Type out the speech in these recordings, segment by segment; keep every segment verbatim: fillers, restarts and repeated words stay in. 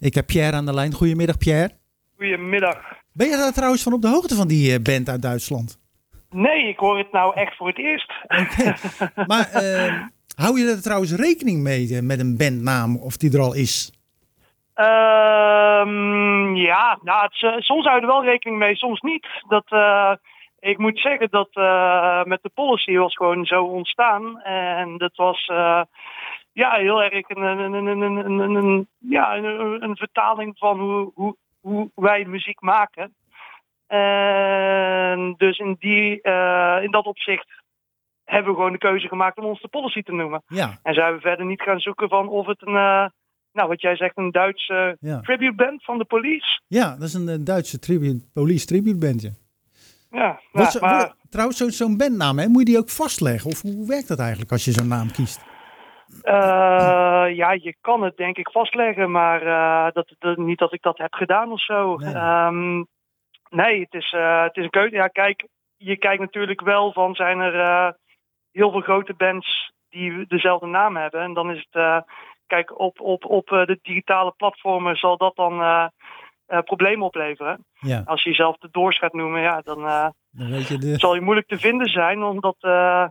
Ik heb Pierre aan de lijn. Goedemiddag, Pierre. Goedemiddag. Ben je daar trouwens van op de hoogte van die uh, band uit Duitsland? Nee, ik hoor het nou echt voor het eerst. Oké. Okay. Maar uh, hou je er trouwens rekening mee uh, met een bandnaam of die er al is? Um, ja, nou, het, uh, soms hou je er wel rekening mee, soms niet. Dat, uh, ik moet zeggen dat uh, met de policy was gewoon zo ontstaan. En dat was uh, ja, heel erg een, een, een, een, een, een, een, ja, een, een vertaling van hoe, hoe, hoe wij muziek maken. En dus in, die, uh, in dat opzicht hebben we gewoon de keuze gemaakt om ons de policy te noemen. Ja. En zijn we verder niet gaan zoeken van of het een, uh, nou wat jij zegt, een Duitse ja. tribute band van de Police. Ja, dat is een, een Duitse tribute, Police tribute bandje. Ja, wordt, nou, maar... wordt, trouwens, zo, zo'n bandnaam, hè, moet je die ook vastleggen? Of hoe werkt dat eigenlijk als je zo'n naam kiest? Uh, ja, je kan het denk ik vastleggen, maar uh, dat, dat, niet dat ik dat heb gedaan of zo. Nee. Um, Nee, het is, uh, het is een keuze. Ja, kijk, je kijkt natuurlijk wel van, zijn er uh, heel veel grote bands die dezelfde naam hebben. En dan is het, uh, kijk, op, op, op uh, de digitale platformen zal dat dan uh, uh, problemen opleveren. Ja. Als je jezelf de Doors gaat noemen, ja, dan, uh, dan weet je de... zal je moeilijk te vinden zijn, omdat uh,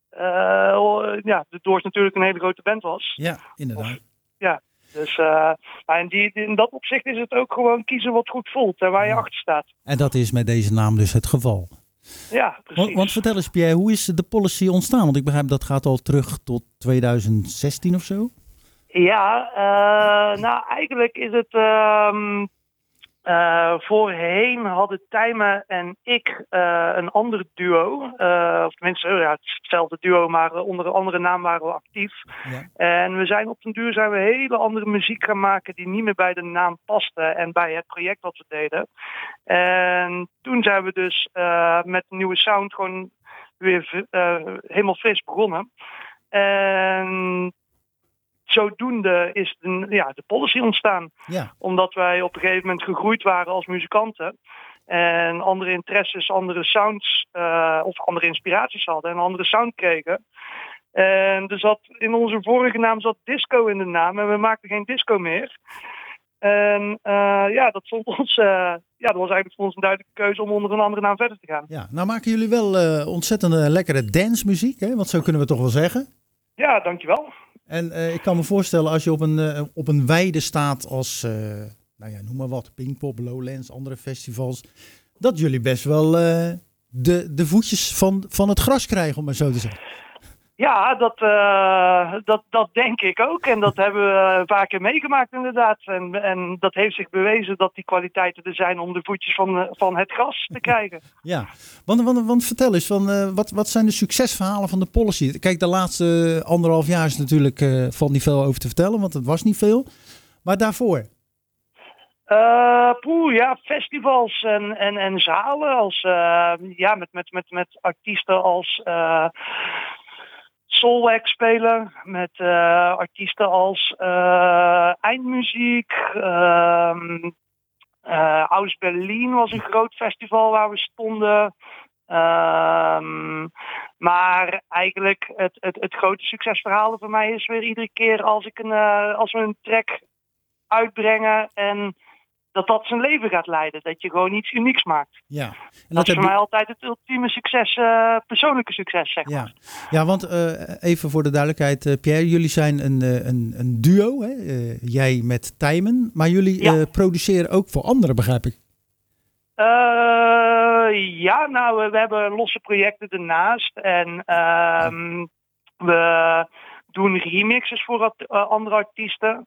uh, ja, de Doors natuurlijk een hele grote band was. Ja, inderdaad. Of, ja. Dus uh, in, die, in dat opzicht is het ook gewoon kiezen wat goed voelt en waar je ja. achter staat. En dat is met deze naam dus het geval. Ja, precies. Want, want vertel eens Pierre, hoe is de policy ontstaan? Want ik begrijp dat gaat al terug tot twintig zestien of zo? Ja, uh, nou eigenlijk is het... Uh, uh, voorheen hadden Tijmen en ik uh, een ander duo. Uh, of tenminste, ja, het is hetzelfde duo, maar onder een andere naam waren we actief. Ja. En we zijn op den duur zijn we hele andere muziek gaan maken die niet meer bij de naam paste en bij het project wat we deden. En toen zijn we dus uh, met een nieuwe sound gewoon weer uh, helemaal fris begonnen. En zodoende is de, ja, de policy ontstaan. Ja. Omdat wij op een gegeven moment gegroeid waren als muzikanten. En andere interesses, andere sounds uh, of andere inspiraties hadden en een andere sound kregen. En er zat in onze vorige naam zat disco in de naam en we maakten geen disco meer. En uh, ja, dat vond ons, uh, ja, dat was eigenlijk voor ons een duidelijke keuze om onder een andere naam verder te gaan. Ja, nou maken jullie wel uh, ontzettend uh, lekkere dancemuziek, hè? Want zo kunnen we toch wel zeggen. Ja, dankjewel. En uh, ik kan me voorstellen als je op een, uh, op een weide staat als, uh, nou ja, noem maar wat, Pinkpop, Lowlands, andere festivals, dat jullie best wel uh, de, de voetjes van, van het gras krijgen, om maar zo te zeggen. Ja, dat, uh, dat, dat denk ik ook. En dat hebben we een paar keer meegemaakt inderdaad. En, en dat heeft zich bewezen dat die kwaliteiten er zijn om de voetjes van, van het gras te krijgen. Ja, want, want, want vertel eens, van, uh, wat, wat zijn de succesverhalen van de policy? Kijk, de laatste anderhalf jaar is natuurlijk, uh, valt niet veel over te vertellen, want het was niet veel. Maar daarvoor? Uh, poeh, ja, festivals en, en, en zalen als, uh, ja, met, met, met, met artiesten als... Uh, Soulwax spelen met uh, artiesten als uh, Eindmuziek. Uh, uh, Aus Berlin was een groot festival waar we stonden. Uh, maar eigenlijk het, het, het grote succesverhaal voor mij is weer iedere keer als, ik een, uh, als we een track uitbrengen en dat dat zijn leven gaat leiden. Dat je gewoon iets unieks maakt. Ja. En dat, dat is voor je... mij altijd het ultieme succes, uh, persoonlijke succes, zeg maar. Ja, ja want uh, even voor de duidelijkheid, uh, Pierre, jullie zijn een, uh, een, een duo, hè? Uh, jij met Tijmen, maar jullie ja. uh, produceren ook voor anderen, begrijp ik? Uh, ja, nou, we hebben losse projecten ernaast en uh, we doen remixes voor at- uh, andere artiesten.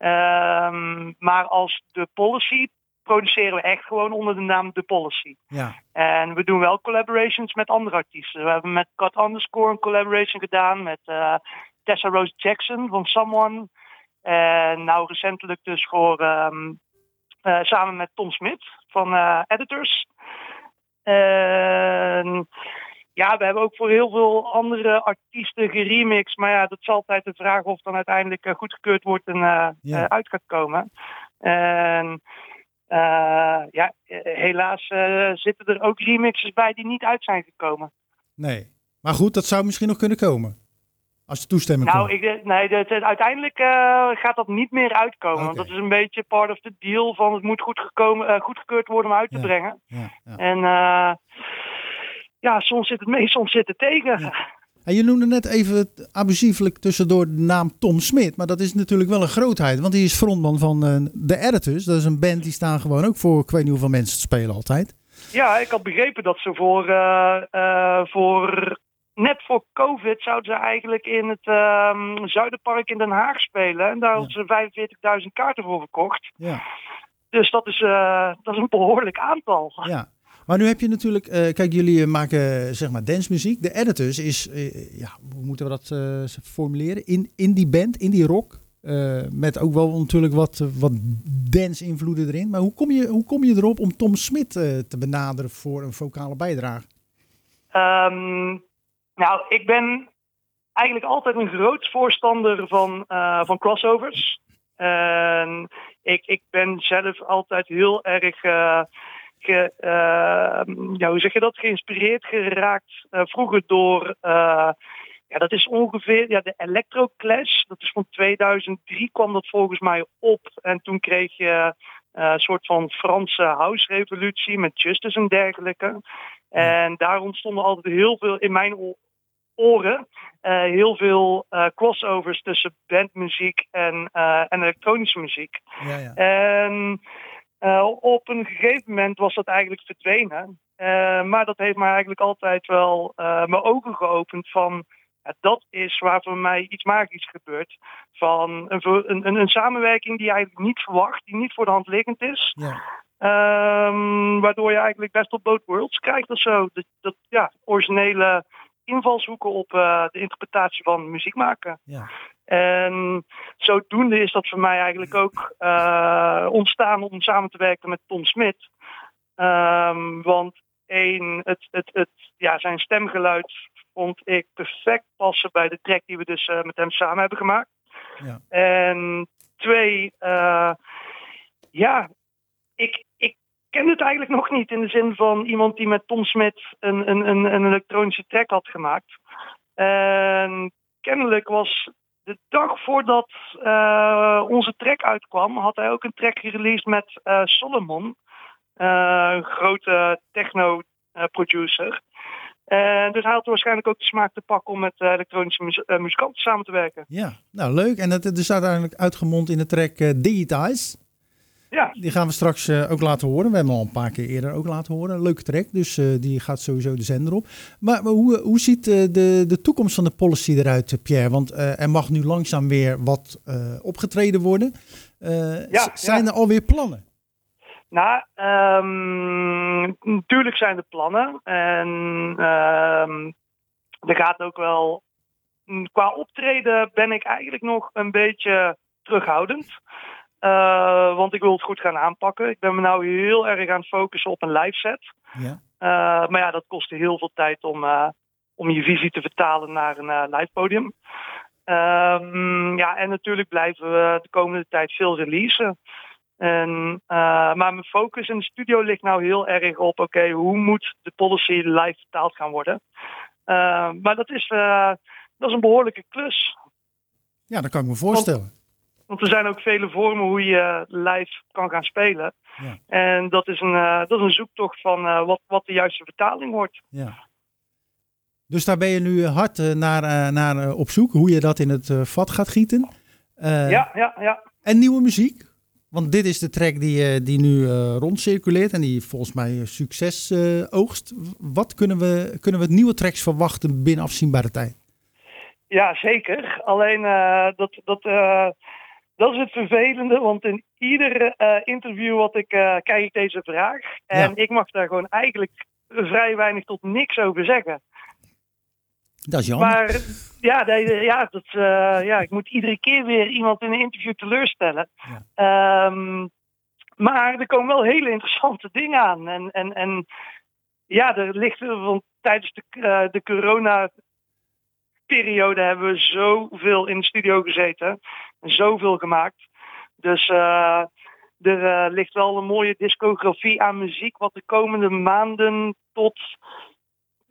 Um, maar als The Policy produceren we echt gewoon onder de naam The Policy. Ja. En we doen wel collaborations met andere artiesten. We hebben met Cut Underscore een collaboration gedaan met uh, Tessa Rose Jackson van Someone. En nou recentelijk dus voor um, uh, samen met Tom Smith van uh, Editors. En ja, we hebben ook voor heel veel andere artiesten geremixed. Maar ja, dat is altijd de vraag of dan uiteindelijk uh, goedgekeurd wordt en uh, ja. uh, uit gaat komen. En uh, ja, helaas uh, zitten er ook remixes bij die niet uit zijn gekomen. Nee, maar goed, dat zou misschien nog kunnen komen. Als de toestemming Nou, komt. ik, nee, de, de- uiteindelijk uh, gaat dat niet meer uitkomen. Okay. Want dat is een beetje part of the deal van het moet goed gekomen, uh, goedgekeurd worden om uit te ja. brengen. Ja, ja. En uh, ja, soms zit het mee, soms zit het tegen. Ja. En je noemde net even abusieflijk tussendoor de naam Tom Smit. Maar dat is natuurlijk wel een grootheid. Want die is frontman van uh, de Editors. Dat is een band die staan gewoon ook voor ik weet niet hoeveel mensen te spelen altijd. Ja, ik had begrepen dat ze voor, uh, uh, voor net voor COVID zouden ze eigenlijk in het uh, Zuiderpark in Den Haag spelen. En daar hadden ze vijfenveertigduizend kaarten voor verkocht. Ja. Dus dat is, uh, dat is een behoorlijk aantal. Ja. Maar nu heb je natuurlijk, uh, kijk, jullie maken zeg maar dancemuziek. De Editors is, uh, ja, hoe moeten we dat uh, formuleren? In, in die band, in die rock. Uh, met ook wel natuurlijk wat, wat dance-invloeden erin. Maar hoe kom je, hoe kom je erop om Tom Smit uh, te benaderen voor een vocale bijdrage? Um, nou, ik ben eigenlijk altijd een groot voorstander van, uh, van crossovers. En ik, ik ben zelf altijd heel erg... Uh, Ge, uh, ja, hoe zeg je dat? Geïnspireerd geraakt uh, vroeger door, uh, ja, dat is ongeveer ja, de Electro Clash. Dat is van tweeduizend drie kwam dat volgens mij op. En toen kreeg je uh, een soort van Franse house revolutie met Justice en dergelijke. En daar ontstonden altijd heel veel in mijn oren, uh, heel veel uh, crossovers tussen bandmuziek en, uh, en elektronische muziek. Ja, ja. En Uh, op een gegeven moment was dat eigenlijk verdwenen. Uh, maar dat heeft mij eigenlijk altijd wel uh, mijn ogen geopend van... Ja, dat is waar voor mij iets magisch gebeurt. Van een, een, een samenwerking die je eigenlijk niet verwacht, die niet voor de hand liggend is. Ja. Um, waardoor je eigenlijk best op both worlds krijgt of zo. Dat, dat, ja, originele invalshoeken op uh, de interpretatie van muziek maken. Ja. En zodoende is dat voor mij eigenlijk ook uh, ontstaan om samen te werken met Tom Smit. Um, want één, het, het, het, ja, zijn stemgeluid vond ik perfect passen bij de track die we dus uh, met hem samen hebben gemaakt. Ja. En twee, uh, ja, ik, ik ken het eigenlijk nog niet in de zin van iemand die met Tom Smit een, een, een, een elektronische track had gemaakt. En kennelijk was... De dag voordat uh, onze track uitkwam, had hij ook een track gereleased met uh, Solomon. Uh, een grote techno-producer. Uh, dus hij had waarschijnlijk ook de smaak te pakken om met uh, elektronische mu- uh, muzikanten samen te werken. Ja, nou leuk. En dat is uiteindelijk uitgemond in de track uh, Digitize. Ja. Die gaan we straks uh, ook laten horen. We hebben hem al een paar keer eerder ook laten horen. Leuke track, dus uh, die gaat sowieso de zender op. Maar, maar hoe, hoe ziet uh, de, de toekomst van de policy eruit, Pierre? Want uh, er mag nu langzaam weer wat uh, opgetreden worden. Uh, ja, z- zijn ja. er alweer plannen? Nou, um, natuurlijk zijn er plannen. En um, er gaat ook wel... Qua optreden ben ik eigenlijk nog een beetje terughoudend. Uh, want ik wil het goed gaan aanpakken. Ik ben me nou heel erg aan het focussen op een live set. Ja. Uh, maar ja, dat kostte heel veel tijd om, uh, om je visie te vertalen naar een uh, live podium. Um, ja, en natuurlijk blijven we de komende tijd veel releasen. En, uh, maar mijn focus in de studio ligt nou heel erg op... oké, okay, hoe moet de policy live vertaald gaan worden? Uh, maar dat is, uh, dat is een behoorlijke klus. Ja, dat kan ik me voorstellen. Want, Want er zijn ook vele vormen hoe je live kan gaan spelen. Ja. En dat is een, uh, dat is een zoektocht van uh, wat, wat de juiste vertaling wordt. Ja. Dus daar ben je nu hard uh, naar, uh, naar uh, op zoek, hoe je dat in het uh, vat gaat gieten. Uh, ja, ja, ja. En nieuwe muziek. Want dit is de track die, uh, die nu uh, rondcirculeert en die volgens mij succes uh, oogst. Wat kunnen we, kunnen we nieuwe tracks verwachten binnen afzienbare tijd? Ja, zeker. Alleen uh, dat... dat uh... Dat is het vervelende, want in ieder uh, interview wat ik uh, krijg ik deze vraag. En ja. ik mag daar gewoon eigenlijk vrij weinig tot niks over zeggen. Dat is jammer. Maar ja, de, ja, dat, uh, ja, ik moet iedere keer weer iemand in een interview teleurstellen. Ja. Um, maar er komen wel hele interessante dingen aan. En, en, en ja, er ligt, want tijdens de, uh, de corona... periode hebben we zoveel in de studio gezeten. En zoveel gemaakt. Dus uh, er uh, ligt wel een mooie discografie aan muziek. Wat de komende maanden tot,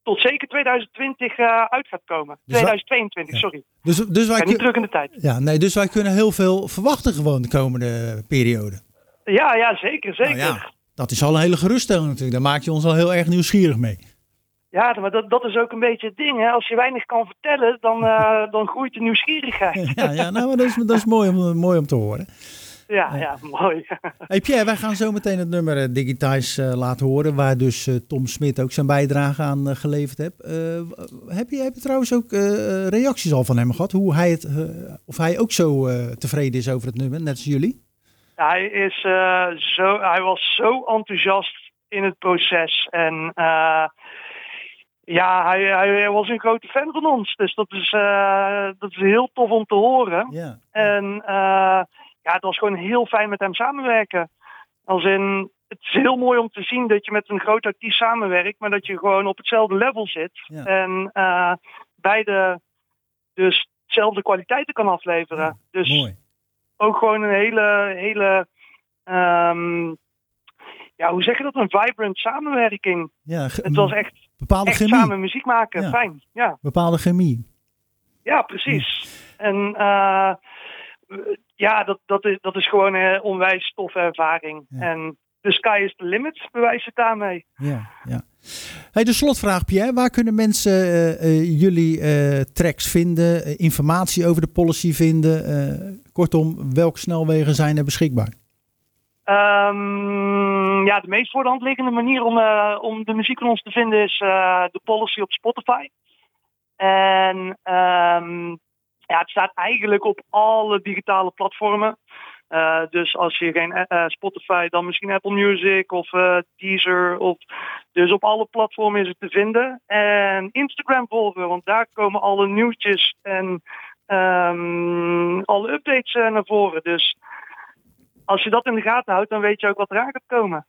tot zeker tweeduizend twintig uh, uit gaat komen. Dus tweeduizend tweeëntwintig, ja. sorry. Dus, dus wij Ik ga niet kun... terug in de tijd. Ja, nee, dus wij kunnen heel veel verwachten gewoon de komende periode. Ja, ja, zeker, zeker. Nou ja, dat is al een hele geruststelling natuurlijk. Daar maak je ons al heel erg nieuwsgierig mee. Ja, maar dat, dat is ook een beetje het ding. Hè? Als je weinig kan vertellen, dan, uh, dan groeit de nieuwsgierigheid. Ja, ja nou, maar dat is, dat is mooi, om, mooi om te horen. Ja, ja, mooi. Hey Pierre, wij gaan zo meteen het nummer uh, Digitize uh, laten horen, waar dus uh, Tom Smit ook zijn bijdrage aan uh, geleverd heeft. Uh, heb, je, heb je trouwens ook uh, reacties al van hem gehad? Hoe hij het, uh, of hij ook zo uh, tevreden is over het nummer, net als jullie? Hij, is, uh, zo, hij was zo enthousiast in het proces. En uh, ja, hij, hij was een grote fan van ons. Dus dat is, uh, dat is heel tof om te horen. Ja. En uh, ja, het was gewoon heel fijn met hem samenwerken. Als in, het is heel mooi om te zien dat je met een groot artiest samenwerkt, maar dat je gewoon op hetzelfde level zit. Ja. En uh, beide dus hetzelfde kwaliteiten kan afleveren. Ja, dus mooi. Ook gewoon een hele, hele um, ja, hoe zeg je dat? Een vibrant samenwerking. Ja, ge- het was echt, bepaalde echt chemie. samen muziek maken. Ja. Fijn, ja. Bepaalde chemie. Ja, precies. Ja. En uh, ja, dat, dat, is, dat is gewoon een onwijs toffe ervaring. Ja. En the sky is the limit, bewijst het daarmee. Ja, ja. Hey, de slotvraag, Pierre. Waar kunnen mensen uh, uh, jullie uh, tracks vinden, uh, informatie over de policy vinden? Uh, kortom, welke snelwegen zijn er beschikbaar? Um, ja, de meest voor de hand liggende manier om, uh, om de muziek van ons te vinden is uh, de policy op Spotify. En um, ja, het staat eigenlijk op alle digitale platformen. Uh, dus als je geen uh, Spotify, dan misschien Apple Music of uh, Deezer. Of, dus op alle platformen is het te vinden. En Instagram volgen, want daar komen alle nieuwtjes en um, alle updates uh, naar voren. Dus als je dat in de gaten houdt, dan weet je ook wat eraan gaat komen.